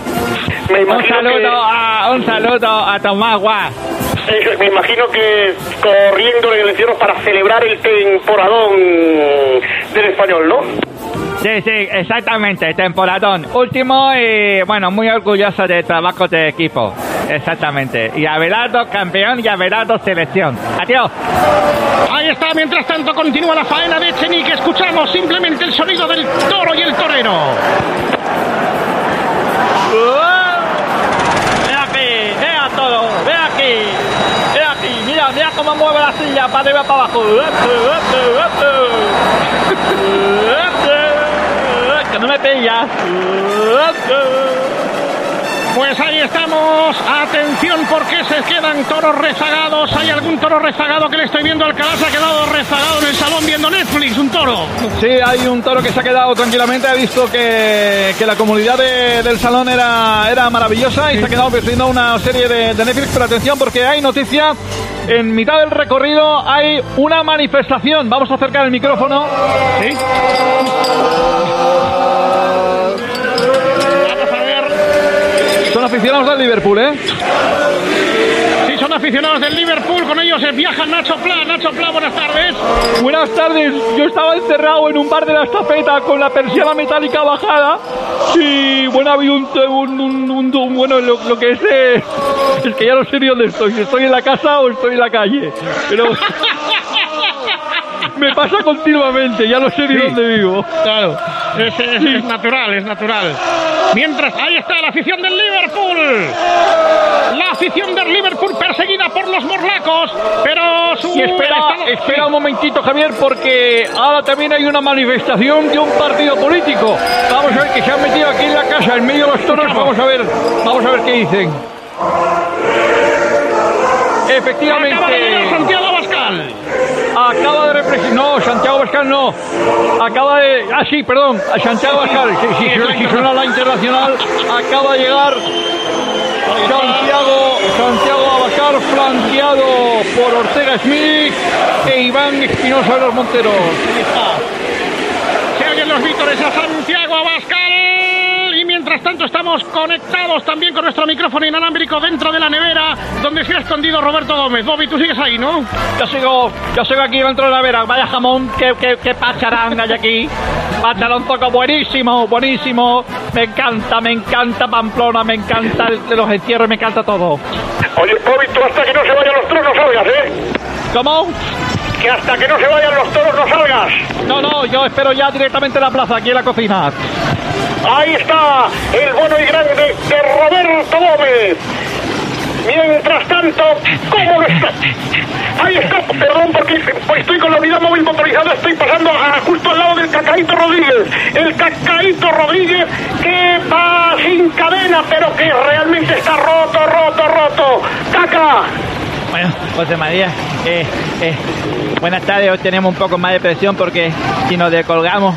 Un saludo a Tomás Guas. Me imagino que corriendo en el encierro para celebrar el temporadón del Español, ¿no? Sí, exactamente, temporadón. Último y, bueno, muy orgulloso del trabajo de equipo. Exactamente. Y Abelardo campeón y Abelardo selección. Adiós. Ahí está, mientras tanto continúa la faena de Echenique. Escuchamos simplemente el sonido del toro y el torero. Vea todo, ve aquí. Mira cómo mueve la silla para arriba para abajo. Que no me pillas. Pues ahí estamos. Atención, porque se quedan toros rezagados. ¿Hay algún toro rezagado que le estoy viendo? Alcalá se ha quedado rezagado en el salón viendo Netflix, un toro. Sí, hay un toro que se ha quedado tranquilamente. Ha visto que la comunidad del salón era maravillosa y se ha quedado viendo una serie de Netflix. Pero atención, porque hay noticia. En mitad del recorrido hay una manifestación. Vamos a acercar el micrófono. Sí. Son aficionados del Liverpool, ¿eh? Sí, son aficionados del Liverpool. Con ellos viaja Nacho Pla. Nacho Pla, buenas tardes. Buenas tardes. Yo estaba encerrado en un bar de la Estafeta con la persiana metálica bajada. Y bueno, ha habido bueno, lo que es que ya no sé ni dónde estoy. Si estoy en la casa o estoy en la calle. Pero me pasa continuamente, ya no sé ni dónde vivo. Claro, es natural. Mientras, ahí está la afición del Liverpool. La afición del Liverpool perseguida por los morlacos, pero espera un momentito, Javier, porque ahora también hay una manifestación de un partido político. Vamos a ver, que se han metido aquí en la casa, en medio de los toros. Vamos a ver qué dicen. Efectivamente. Acaba de llegar Santiago Abascal. Acaba de representar. No, Santiago Abascal no. Acaba de. Ah, sí, perdón. Santiago Abascal. Si suena la internacional. Acaba de llegar Santiago Abascal, flanqueado por Ortega Smith e Iván Espinosa de los Monteros. Ahí está. Se oyen los vítores a Santiago Abascal. Y mientras tanto estamos conectados también con nuestro micrófono inalámbrico dentro de la nevera, donde se ha escondido Roberto Gómez. Bobby, tú sigues ahí, ¿no? Yo sigo aquí dentro de la nevera. Vaya jamón, qué pacharán hay aquí. Pacharán toco buenísimo. Me encanta Pamplona, me encanta los entierros, me encanta todo. Oye, Bobby, tú hasta que no se vayan los toros no salgas, ¿eh? ¿Cómo? Que hasta que no se vayan los toros no salgas. No, yo espero ya directamente en la plaza, aquí en la cocina. Ahí está el bueno y grande de Roberto Gómez. Mientras tanto, ¿cómo lo está? Ahí está, perdón, porque estoy con la unidad móvil motorizada, estoy pasando justo al lado del Cacaíto Rodríguez. El Cacaíto Rodríguez que va sin cadena, pero que realmente está roto. ¡Caca! Bueno, José María, buenas tardes. Hoy tenemos un poco más de presión porque si nos descolgamos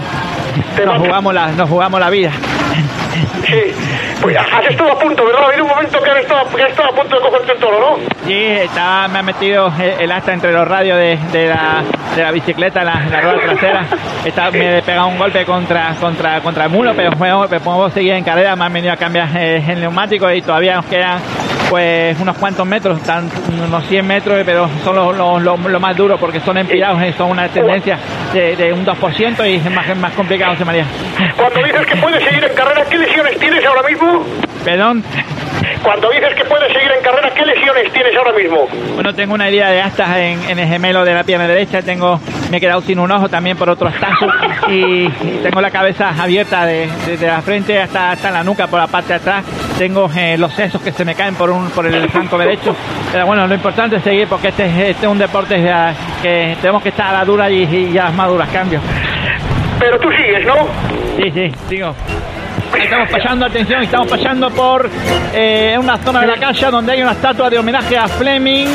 nos jugamos la vida. Sí, pues has estado a punto, ¿verdad? Ha habido un momento que has estado a punto de cogerte el toro, ¿no? Sí, me ha metido el asta entre los radios de la bicicleta, la rueda trasera. Me he pegado un golpe contra el muro, pero podemos seguir en carrera. Me han venido a cambiar el neumático y todavía nos quedan pues unos cuantos metros, unos 100 metros, pero son lo más duro porque son empirados, son una tendencia de un 2% y es más complicado, José María. Cuando dices que puedes seguir en carrera, ¿qué lesiones tienes ahora mismo? ¿Perdón? Cuando dices que puedes seguir en carrera, ¿qué lesiones tienes ahora mismo? Bueno, tengo una herida de astas en el gemelo de la pierna derecha, me he quedado sin un ojo también por otro astazo y tengo la cabeza abierta desde la frente hasta la nuca por la parte de atrás. Tengo los sesos que se me caen por el flanco derecho, pero bueno, lo importante es seguir porque este es un deporte que tenemos que estar a la dura y a las maduras cambios. Pero tú sigues, ¿no? Sí, sigo. Estamos pasando por una zona de la calle donde hay una estatua de homenaje a Fleming.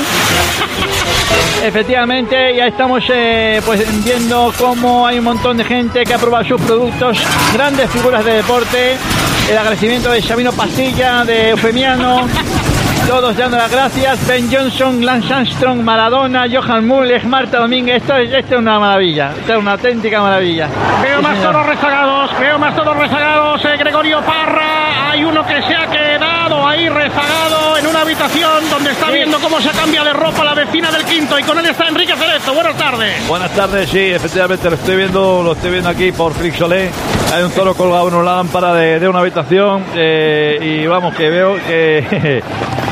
Efectivamente, ya estamos pues viendo cómo hay un montón de gente que ha probado sus productos, grandes figuras de deporte, el agradecimiento de Sabino Pasilla, de Eufemiano, todos dando las gracias, Ben Johnson, Lance Armstrong, Maradona, Johan Mulek, Marta Domínguez. Esto es una maravilla, esto es una auténtica maravilla. Veo más toros rezagados, Gregorio Parra, hay uno que se ha quedado ahí rezagado en una habitación donde está viendo cómo se cambia de ropa la vecina del quinto, y con él está Enrique Cerezo. Buenas tardes. Buenas tardes, sí, efectivamente lo estoy viendo aquí por Flixolé. Hay un toro colgado en una lámpara de una habitación y vamos, que veo que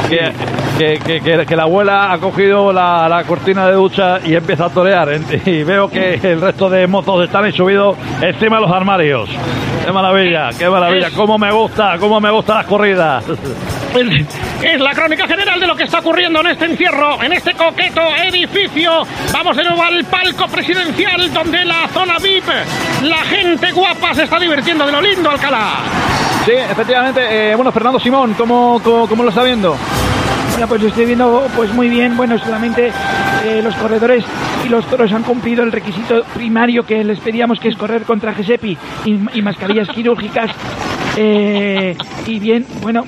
la abuela ha cogido la cortina de ducha y empieza a torear, y veo que el resto de mozos están ahí subidos encima de los armarios. Qué maravilla, cómo me gustan las corridas. Es la crónica general de lo que está ocurriendo en este encierro, en este coqueto edificio. Vamos de nuevo al palco presidencial, donde la zona VIP, la gente guapa se está divirtiendo de lo lindo, Alcalá. Sí, efectivamente. Bueno, Fernando Simón, ¿cómo lo está viendo? Bueno, pues lo estoy viendo pues muy bien. Bueno, solamente los corredores y los toros han cumplido el requisito primario que les pedíamos, que es correr con trajes EPI y mascarillas quirúrgicas. Y bien, bueno,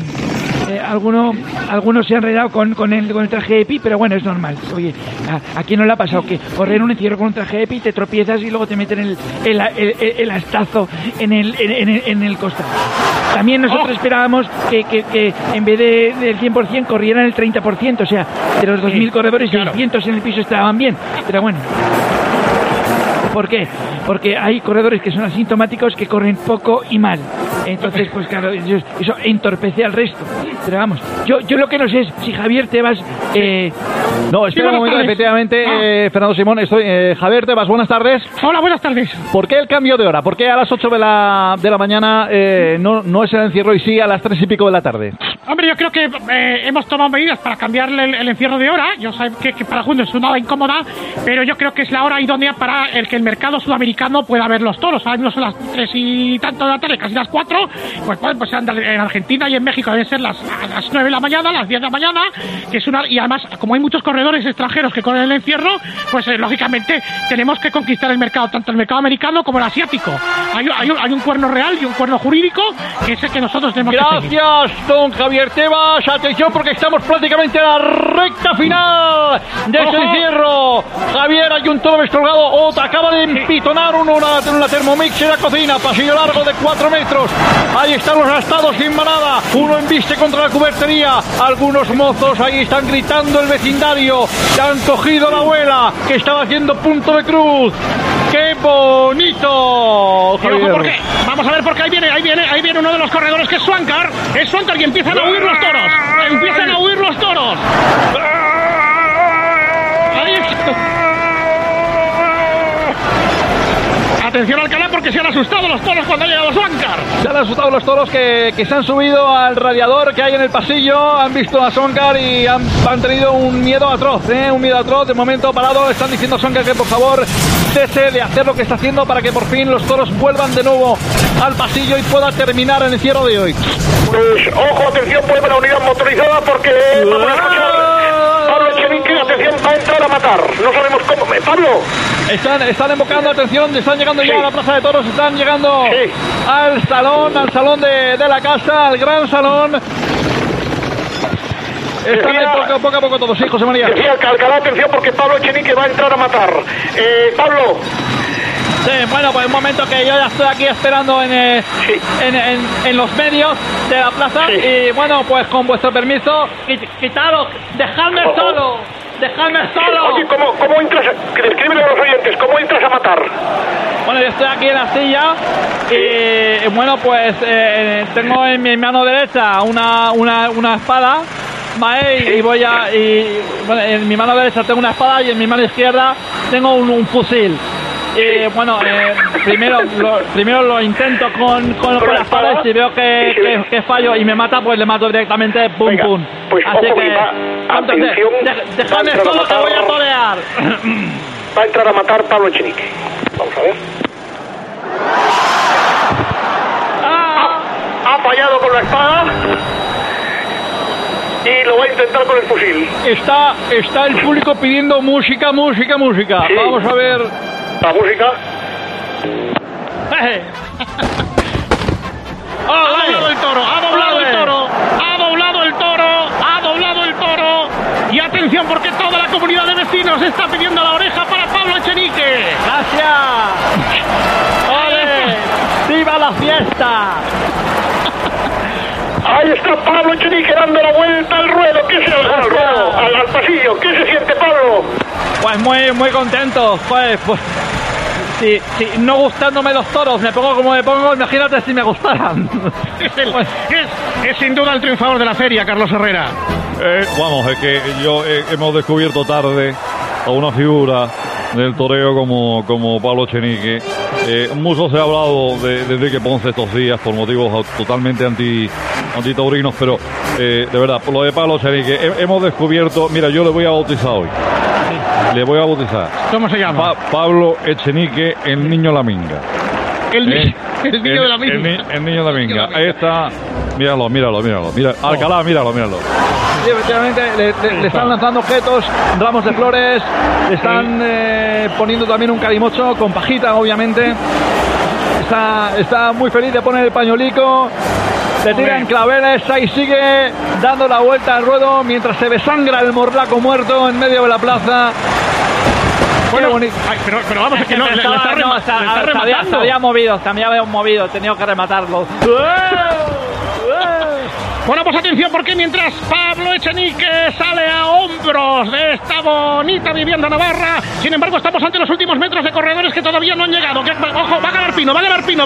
algunos se han enredado con el traje EPI, pero bueno, es normal. Oye, ¿a quién no le ha pasado que correr un encierro con un traje EPI, te tropiezas y luego te meten el astazo en el costado? También nosotros esperábamos que en vez del 100% corrieran el 30%, o sea, de los 2.000 corredores, 600 en el piso estaban bien, pero bueno. ¿Por qué? Porque hay corredores que son asintomáticos, que corren poco y mal. Entonces, pues claro, eso entorpece al resto. Pero vamos, yo lo que no sé es si Javier Tebas... No, espera un momento, efectivamente, Fernando Simón, Javier Tebas, buenas tardes. Hola, buenas tardes. ¿Por qué el cambio de hora? ¿Por qué a las 8 de la mañana no es el encierro y sí a las 3 y pico de la tarde? Hombre, yo creo que hemos tomado medidas para cambiarle el encierro de hora. Yo sé que para junio es una hora incómoda, pero yo creo que es la hora idónea para el que el mercado sudamericano pueda ver los toros. Ahora mismo son las 3 y tanto de la tarde, casi las 4. Pues en Argentina y en México deben ser las 9 de la mañana, las 10 de la mañana, que es una... Y además, como hay muchos corredores extranjeros que corren el encierro, pues lógicamente tenemos que conquistar el mercado, tanto el mercado americano como el asiático. Hay un cuerno real y un cuerno jurídico que es el que nosotros tenemos que seguir. Gracias, don Javier Tebas. Atención, porque estamos prácticamente a la recta final de este encierro. Javier, hay un toro descolgado. Acaba de empitonar una Thermomix en la cocina. Pasillo largo de 4 metros. Ahí están los gastados sin manada. Uno embiste contra la cubertería. Algunos mozos ahí están gritando el vecindario. Ya han cogido a la abuela que estaba haciendo punto de cruz. ¡Qué bonito! Porque, vamos a ver, porque ahí viene uno de los corredores que es Swankar. Es Swankar y empiezan a huir los toros. Empiezan a huir los toros. Ahí está. Atención al canal porque se han asustado los toros cuando ha llegado Swankar. Se han asustado los toros que se han subido al radiador que hay en el pasillo. Han visto a Swankar y han tenido un miedo atroz, un miedo atroz. De momento parado están diciendo a Swankar que por favor cese de hacer lo que está haciendo para que por fin los toros vuelvan de nuevo al pasillo y pueda terminar el encierro de hoy. Pues ojo, atención, vuelve la unidad motorizada porque vamos a escuchar Pablo Echenique, atención, va a entrar a matar. No sabemos cómo. Pablo. Están invocando, atención, están llegando ya a la plaza de toros, están llegando al salón de la casa, al gran salón. Están poco a poco todos, sí, José María. Decía Alcalá, atención, porque Pablo Echenique va a entrar a matar. Pablo. Sí, bueno, pues un momento que yo ya estoy aquí esperando en los medios de la plaza. Y bueno, pues con vuestro permiso, quitaros, dejadme solo. ¡Dejadme solo! Oye, ¿cómo entras? Descríbelo a los oyentes, ¿cómo entras a matar? Bueno, yo estoy aquí en la silla y bueno, pues tengo en mi mano derecha una espada, ¿vale? Y bueno, en mi mano derecha tengo una espada y en mi mano izquierda tengo un fusil. Y bueno, primero lo intento con la espada y si veo que fallo y me mata, pues le mato directamente, pum. Venga, pum. Pues así ojo, que, dejadme solo que voy a torear. Va a entrar a matar Pablo Echenique. Vamos a ver. Ha fallado con la espada y lo va a intentar con el fusil. Está el público pidiendo música. Sí. Vamos a ver. La música. Ha doblado el toro. Y atención porque toda la comunidad de vecinos está pidiendo la oreja para Pablo Echenique. Gracias. ¡Ole! ¡Viva la fiesta! Ahí está Pablo Echenique dando la vuelta al ruedo. ¿Qué se al ruedo? Al pasillo. ¿Qué se siente, Pablo? Pues muy contento. Pues si no gustándome los toros me pongo como me pongo, imagínate si me gustaran. Es sin duda el triunfador de la feria, Carlos Herrera. Vamos, es que hemos descubierto tarde a una figura del toreo como Pablo Echenique. Mucho se ha hablado de Enrique Ponce estos días por motivos totalmente antitaurinos, pero de verdad, por lo de Pablo Echenique hemos descubierto, mira, yo le voy a bautizar hoy. Le voy a bautizar. ¿Cómo se llama? Pablo Echenique, el niño la minga. El niño de la minga. El niño de la minga. Ahí está. Míralo. Mira, Alcalá, míralo. Sí, efectivamente, le están lanzando objetos, ramos de flores, le están poniendo también un calimocho con pajita, obviamente. Está muy feliz de poner el pañuelico. Le tiran claveles, ahí sigue dando la vuelta al ruedo mientras se desangra el morlaco muerto en medio de la plaza. Bueno, pero vamos, es que no, le está rematando. Se había movido, he tenido que rematarlo. Bueno, pues atención, porque mientras Pablo Echenique sale a hombros de esta bonita vivienda navarra, sin embargo estamos ante los últimos metros de corredores que todavía no han llegado. Ojo, va a ganar Pino. Va Pino.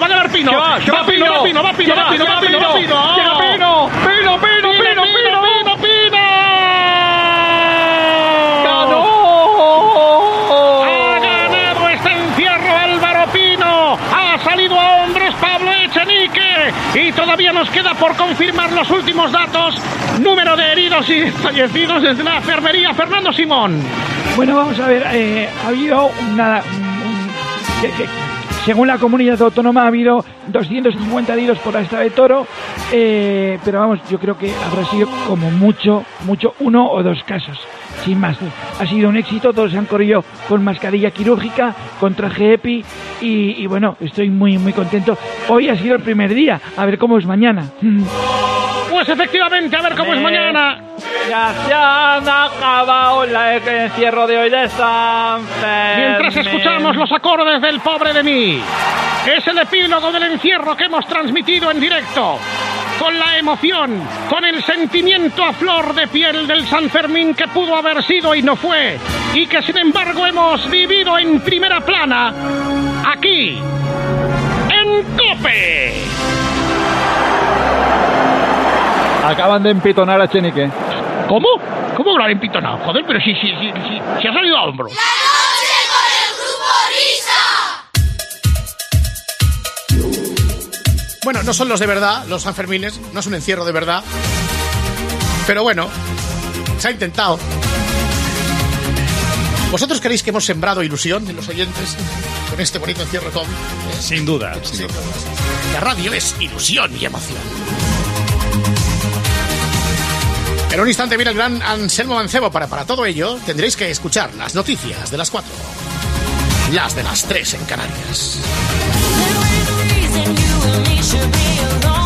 Ha ganado este encierro Álvaro Pino. Ha salido a hombros Pablo Echenique. Y todavía nos queda por confirmar los últimos datos. Número de heridos y fallecidos desde la enfermería. Fernando Simón. Bueno, vamos a ver, ha habido según la comunidad autónoma ha habido 250 heridos por esta de toro, pero vamos, yo creo que habrá sido como mucho, 1 o 2 casos, sin más. Ha sido un éxito, todos se han corrido con mascarilla quirúrgica, con traje EPI y bueno, estoy muy contento. Hoy ha sido el primer día, a ver cómo es mañana. Pues efectivamente, a ver cómo es mañana. Ya se han acabado el encierro de hoy de San Fermín. Mientras escuchamos los acordes del Pobre de mí. Es el epílogo del encierro que hemos transmitido en directo. Con la emoción, con el sentimiento a flor de piel del San Fermín que pudo haber sido y no fue. Y que sin embargo hemos vivido en primera plana. Aquí, en COPE. Acaban de empitonar a Chenique. ¿Cómo? ¿Cómo lo han empitonado? Joder, pero si ha salido a hombro. ¡La noche con el grupo Risa! Bueno, no son los de verdad, los Sanfermines, no es un encierro de verdad. Pero bueno, se ha intentado. ¿Vosotros creéis que hemos sembrado ilusión en los oyentes con este bonito encierro COVID? Sin duda. La radio es ilusión y emoción. En un instante viene el gran Anselmo Mancebo. Para todo ello tendréis que escuchar las noticias de las 4. Las de las 3 en Canarias.